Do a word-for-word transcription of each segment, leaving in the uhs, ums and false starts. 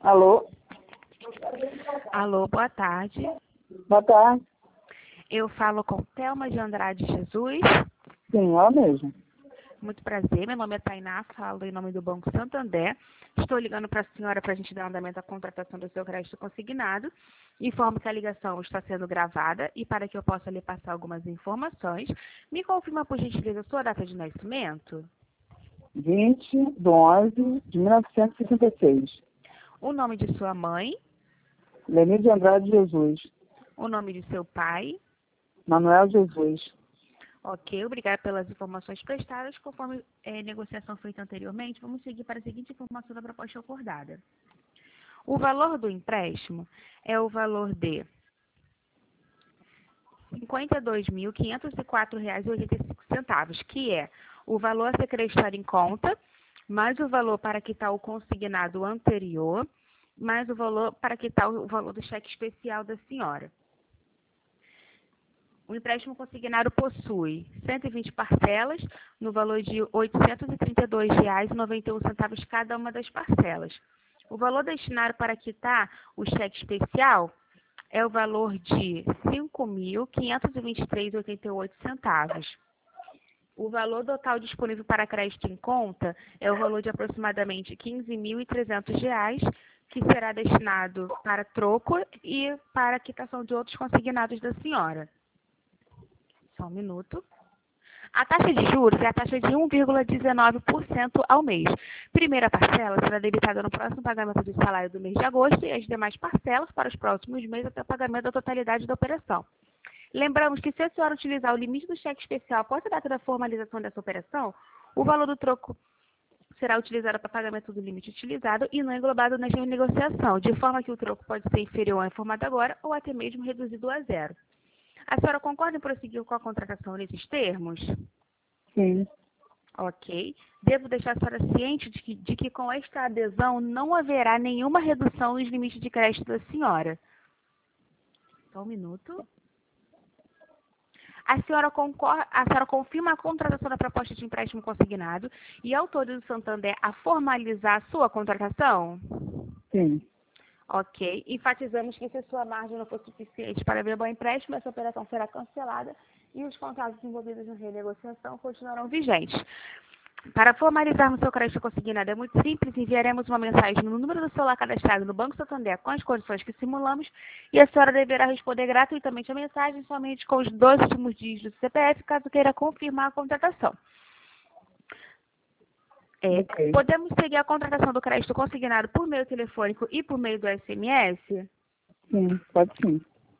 Alô? Alô, boa tarde. Boa tarde. Eu falo com Thelma de Andrade Jesus. Sim, ela mesmo. Muito prazer, meu nome é Tainá, falo em nome do Banco Santander. Estou ligando para a senhora para a gente dar andamento à contratação do seu crédito consignado. Informo que a ligação está sendo gravada e para que eu possa lhe passar algumas informações, me confirma por gentileza a sua data de nascimento, vinte de onze de mil novecentos e sessenta e seis. o nome de sua mãe, Lenir de Andrade Jesus. o nome de seu pai. Manuel Jesus. Ok, obrigada pelas informações prestadas. Conforme é, negociação feita anteriormente, vamos seguir para a seguinte informação da proposta acordada. O valor do empréstimo é o valor de cinquenta e dois mil, quinhentos e quatro reais e oitenta e cinco centavos, que é o valor a ser creditado em conta, mais o valor para quitar o consignado anterior, mais o valor para quitar o valor do cheque especial da senhora. O empréstimo consignado possui cento e vinte parcelas, no valor de oitocentos e trinta e dois reais e noventa e um centavos cada uma das parcelas. O valor destinado para quitar o cheque especial é o valor de cinco mil, quinhentos e vinte e três reais e oitenta e oito centavos. O valor total disponível para crédito em conta é o valor de aproximadamente quinze mil e trezentos reais, que será destinado para troco e para a quitação de outros consignados da senhora. Só um minuto. A taxa de juros é a taxa de um vírgula dezenove por cento ao mês. Primeira parcela será debitada no próximo pagamento do salário do mês de agosto e as demais parcelas para os próximos meses até o pagamento da totalidade da operação. Lembramos que se a senhora utilizar o limite do cheque especial após a data da formalização dessa operação, o valor do troco será utilizado para pagamento do limite utilizado e não englobado na negociação, de forma que o troco pode ser inferior ao informado agora ou até mesmo reduzido a zero. A senhora concorda em prosseguir com a contratação nesses termos? Sim. Ok. Devo deixar a senhora ciente de que, de que com esta adesão não haverá nenhuma redução nos limites de crédito da senhora. Só um minuto. A senhora, concorda, a senhora confirma a contratação da proposta de empréstimo consignado e autoriza o Santander a formalizar a sua contratação? Sim. Ok. Enfatizamos que se a sua margem não for suficiente para abrir o empréstimo, essa operação será cancelada e os contratos envolvidos na renegociação continuarão vigentes. Para formalizarmos seu crédito consignado é muito simples, enviaremos uma mensagem no número do celular cadastrado no Banco Santander com as condições que simulamos e a senhora deverá responder gratuitamente a mensagem somente com os dois últimos dígitos do C P F, caso queira confirmar a contratação. É, Ok. podemos seguir a contratação do crédito consignado por meio telefônico e por meio do S M S? Sim, pode sim.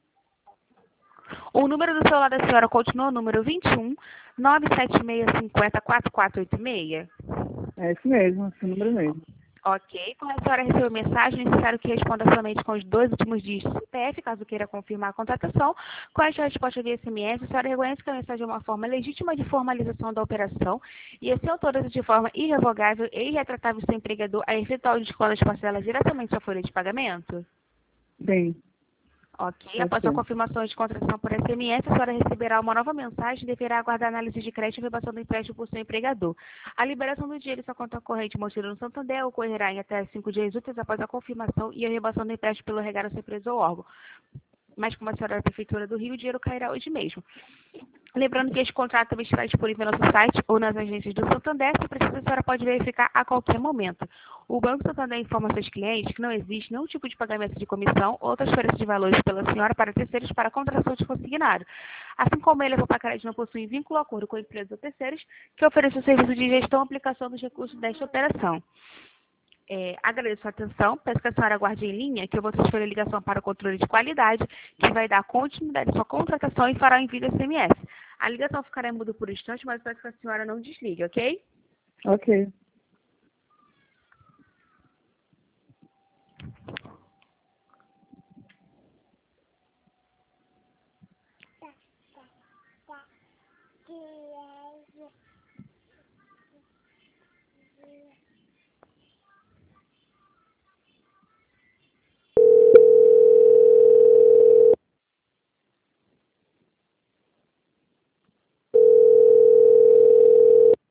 O número do celular da senhora continua o número vinte e um, nove sete seis, cinco zero, quatro quatro oito seis? É esse mesmo, esse número mesmo. Ok. Quando a senhora recebeu mensagem, é necessário que responda somente com os dois últimos dígitos do C P F, caso queira confirmar a contratação. Com esta resposta via S M S, a senhora reconhece que a mensagem é uma forma legítima de formalização da operação e assim autoriza de forma irrevogável e irretratável seu empregador a efetuar o desconto das parcelas diretamente à folha de pagamento? Sim. Ok. Pode Após a ser. confirmação de contratação por S M S, a senhora receberá uma nova mensagem e deverá aguardar análise de crédito e rebação do empréstimo por seu empregador. A liberação do dinheiro em sua conta corrente mantida no Santander ocorrerá em até cinco dias úteis após a confirmação e a rebação do empréstimo pelo regalo a sua empresa ou órgão. Mas como a senhora é da Prefeitura do Rio, o dinheiro cairá hoje mesmo. Lembrando que este contrato também estará disponível no nosso site ou nas agências do Santander. Se precisa, a senhora pode verificar a qualquer momento. O Banco Santander informa aos seus clientes que não existe nenhum tipo de pagamento de comissão ou transferência de valores pela senhora para terceiros para a contratação de consignado. Assim como ele, a Crédito não possui vínculo ou acordo com empresas ou terceiros que ofereçam o serviço de gestão e aplicação dos recursos desta operação. É, agradeço a atenção, peço que a senhora aguarde em linha, que eu vou transferir a ligação para o controle de qualidade, que vai dar continuidade à sua contratação e fará o envio do S M S. A ligação ficará muda por instante, mas peço que a senhora não desligue, ok? Ok.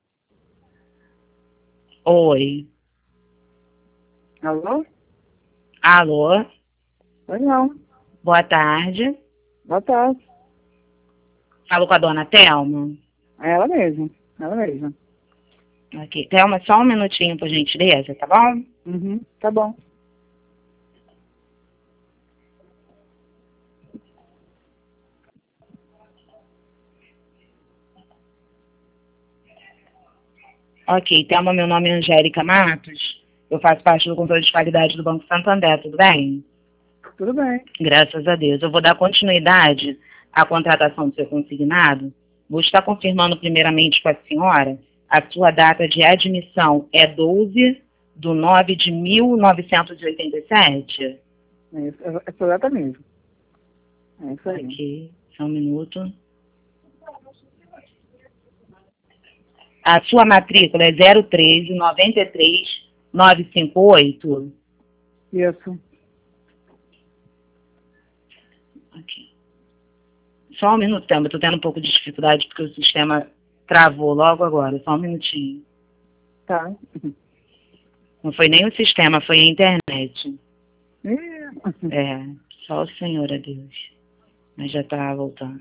Oi, Alô? Alô? Oi, não. Boa tarde. Boa tarde. Falo com a dona Thelma? É ela mesma. Ela mesma. Ok. Thelma, só um minutinho, por gentileza, tá bom? Uhum, tá bom. Ok, Thelma, meu nome é Angélica Matos. Eu faço parte do controle de qualidade do Banco Santander, tudo bem? Tudo bem. Graças a Deus. Eu vou dar continuidade à contratação do seu consignado. Vou estar confirmando primeiramente com a senhora. A sua data de admissão é doze de nove de mil novecentos e oitenta e sete? É isso, é essa data mesmo. É isso aí. Ok, só um minuto. A sua matrícula é zero treze noventa e três novecentos e cinquenta e oito? Isso. Ok. Só um minuto, Thelma. Estou tendo um pouco de dificuldade porque o sistema travou logo agora. Só um minutinho. Tá. Não foi nem o sistema, foi a internet. Ih, É, só o Senhor é Deus. Mas já está voltando.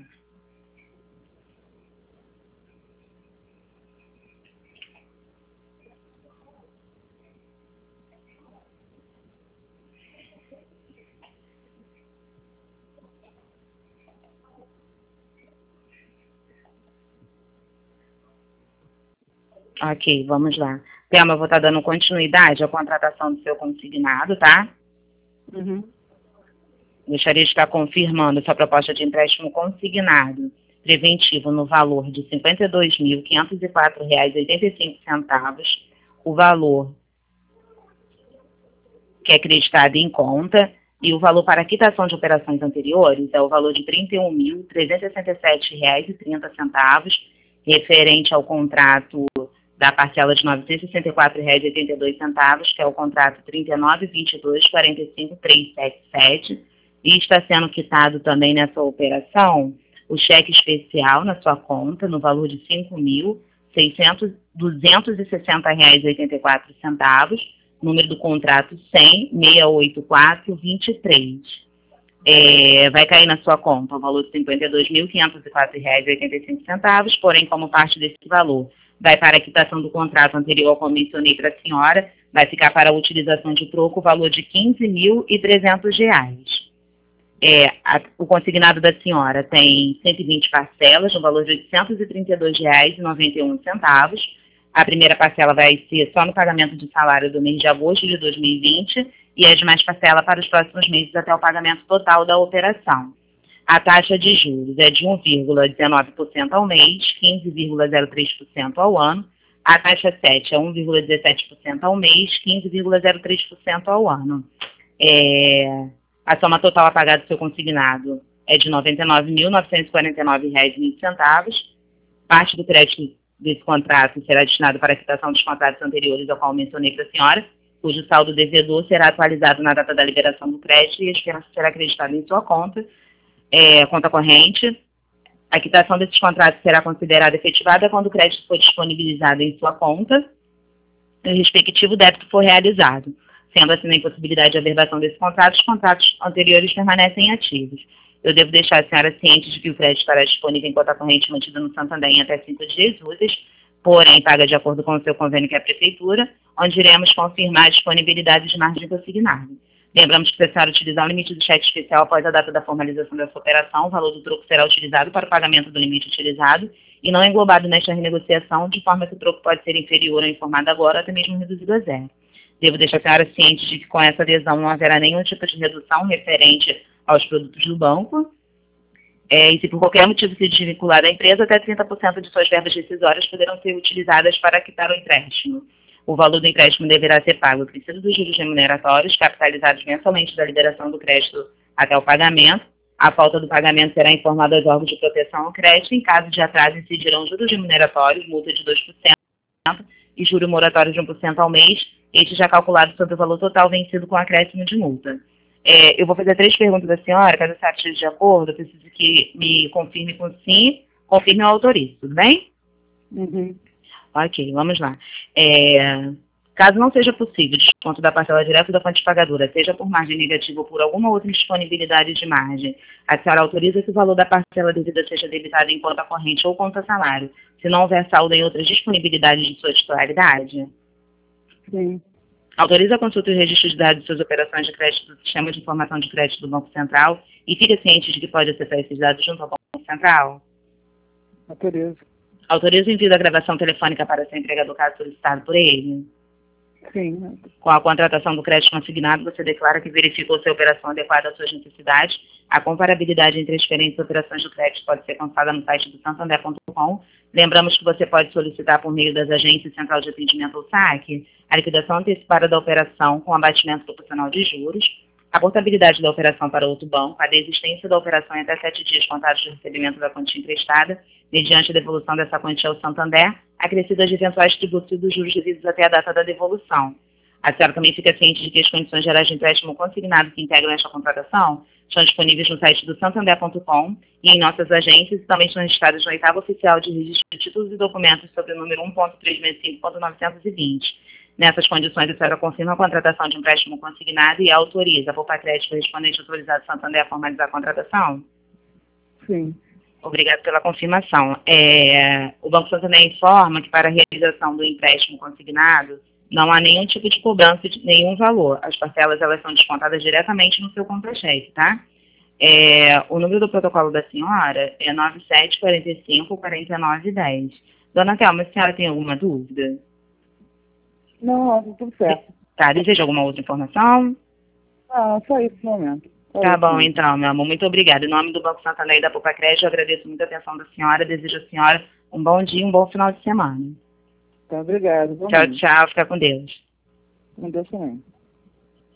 Ok, vamos lá. Thelma, eu vou estar dando continuidade à contratação do seu consignado, tá? Uhum. Gostaria de estar confirmando sua proposta de empréstimo consignado preventivo no valor de cinquenta e dois mil quinhentos e quatro reais e oitenta e cinco centavos. O valor que é acreditado em conta e o valor para quitação de operações anteriores é o valor de trinta e um mil trezentos e sessenta e sete reais e trinta centavos, referente ao contrato da parcela de novecentos e sessenta e quatro reais e oitenta e dois centavos, que é o contrato trinta e nove vinte e dois quarenta e cinco trezentos e setenta e sete, e está sendo quitado também nessa operação o cheque especial na sua conta, no valor de cinco mil duzentos e sessenta reais e oitenta e quatro centavos, número do contrato cem, seiscentos e oitenta e quatro, vinte e três. É, vai cair na sua conta o valor de cinquenta e dois mil quinhentos e quatro reais e oitenta e cinco centavos, porém, como parte desse valor vai para a quitação do contrato anterior, como mencionei para a senhora, vai ficar para a utilização de troco o valor de quinze mil e trezentos reais. É, a, o consignado da senhora tem cento e vinte parcelas, no valor de oitocentos e trinta e dois reais e noventa e um centavos. A primeira parcela vai ser só no pagamento de salário do mês de agosto de dois mil e vinte e as demais parcelas para os próximos meses até o pagamento total da operação. A taxa de juros é de um vírgula dezenove por cento ao mês, quinze vírgula zero três por cento ao ano. A taxa sete é um vírgula dezessete por cento ao mês, quinze vírgula zero três por cento ao ano. É, a soma total a pagar do seu consignado é de noventa e nove mil novecentos e quarenta e nove reais e vinte centavos. Parte do crédito desse contrato será destinado para a quitação dos contratos anteriores ao qual mencionei para a senhora, cujo saldo devedor será atualizado na data da liberação do crédito e a diferença será acreditada em sua conta, é, conta corrente. A quitação desses contratos será considerada efetivada quando o crédito for disponibilizado em sua conta e o respectivo débito for realizado. Sendo assim, na impossibilidade de averbação desse contrato, os contratos anteriores permanecem ativos. Eu devo deixar a senhora ciente de que o crédito estará disponível em conta corrente mantida no Santander em até cinco dias úteis, porém paga de acordo com o seu convênio com a Prefeitura, onde iremos confirmar a disponibilidade de margem consignada. Lembramos que, se a senhora utilizar o limite do cheque especial após a data da formalização dessa operação, o valor do troco será utilizado para o pagamento do limite utilizado e não englobado nesta renegociação, de forma que o troco pode ser inferior ao informado agora ou até mesmo reduzido a zero. Devo deixar a senhora ciente de que com essa adesão não haverá nenhum tipo de redução referente aos produtos do banco. É, e se por qualquer motivo se desvincular da empresa, até trinta por cento de suas verbas decisórias poderão ser utilizadas para quitar o empréstimo. O valor do empréstimo deverá ser pago acrescido dos juros remuneratórios, capitalizados mensalmente da liberação do crédito até o pagamento. A falta do pagamento será informada aos órgãos de proteção ao crédito. Em caso de atraso, incidirão juros remuneratórios, multa de dois por cento e juro moratório de um por cento ao mês, este já calculado sobre o valor total vencido com acréscimo de multa. É, eu vou fazer três perguntas da senhora, caso a senhora esteja de acordo, eu preciso que me confirme com sim, confirme ou autorize, tudo bem? Uhum. Ok, vamos lá. É, Caso não seja possível desconto da parcela direta da fonte pagadora, seja por margem negativa ou por alguma outra disponibilidade de margem, a senhora autoriza que o valor da parcela devida seja debitado em conta corrente ou conta salário, se não houver saldo em outras disponibilidades de sua titularidade? Sim. Autoriza a consulta e registro de dados de suas operações de crédito do Sistema de Informação de Crédito do Banco Central e fica ciente de que pode acessar esses dados junto ao Banco Central? Autorizo. Autoriza o envio da gravação telefônica para seu empregador caso solicitado por ele? Sim. Com a contratação do crédito consignado, você declara que verificou se a operação adequada às suas necessidades. A comparabilidade entre as diferentes operações do crédito pode ser consultada no site do santander ponto com. Lembramos que você pode solicitar por meio das agências Central de Atendimento ou SAC a liquidação antecipada da operação com abatimento proporcional de juros, a portabilidade da operação para outro banco, a desistência da operação em até sete dias contados do recebimento da quantia emprestada, mediante a devolução dessa quantia ao Santander, acrescidas de eventuais tributos e dos juros devidos até a data da devolução. A senhora também fica ciente de que as condições gerais de empréstimo consignado que integram esta contratação estão disponíveis no site do santander ponto com e em nossas agências e também estão registradas no oitavo oficial de registro de títulos e documentos sobre o número um ponto trezentos e sessenta e cinco ponto novecentos e vinte. Nessas condições, a senhora confirma a contratação de empréstimo consignado e autoriza a Poupa Crédito correspondente autorizado Santander a formalizar a contratação? Sim. Obrigado pela confirmação. É, o Banco Santander informa que para a realização do empréstimo consignado não há nenhum tipo de cobrança de nenhum valor. As parcelas elas são descontadas diretamente no seu conta-cheque, tá? É, o número do protocolo da senhora é nove sete quatro cinco, quatro nove um zero. Dona Thelma, a senhora tem alguma dúvida? Não, não, tudo certo. Tá, deseja alguma outra informação? Ah, só isso no momento. Só Tá isso bom, mesmo. então, meu amor. Muito obrigada. Em nome do Banco Santander e da Poupa Crédito, eu agradeço muito a atenção da senhora. Desejo à senhora um bom dia e um bom final de semana. Tá, obrigado. Tchau, tchau. Fica com Deus. Com Deus também.